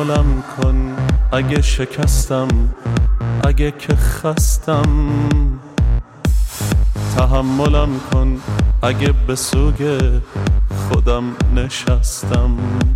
تحملم کن اگه شکستم، اگه که خستم. تحملم کن اگه به سوگ خودم نشستم.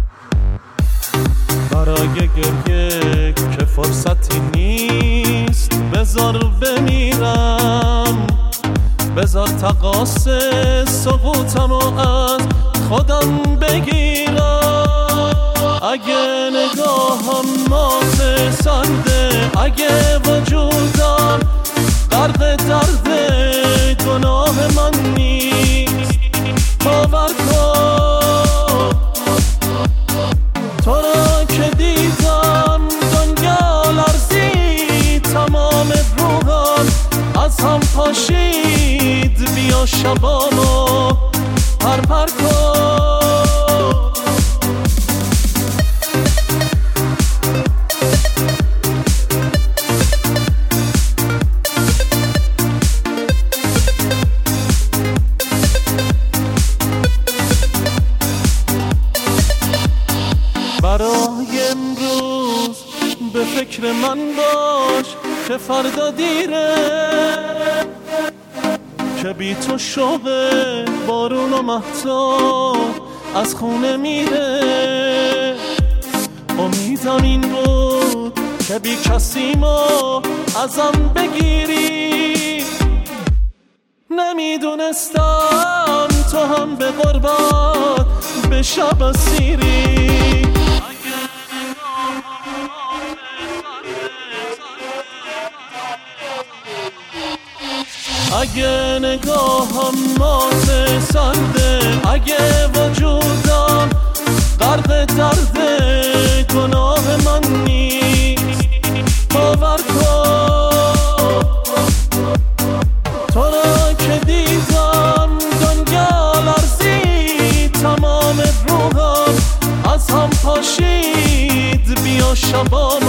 برای گریه که فرصتی نیست، بذار بمیرم، بذار تقاص سقوطمو از خودم بگیرم. اگه نگاهم مات سرده، اگه وجودم غرق درد گناه من نیست، باور کن تو را که دیدم دنیا لرزید، تمام روحم از هم پاشید. بیا شبامو پرپر کن. برای امروز به فکر من باش که فردا دیره، که بی تو شوق بارون و مهتاب از خونه میره. امیدم این بود که بی کسیمو ازم بگیری، نمیدونستم تو هم به غربت به شب اسیری. اگه نگاهم مات سرده، اگه وجودم غرق درد گناه من نیست، باور کن تو را که دیدم دنیا لرزید، تمام روحم از هم پاشید. بیا شبان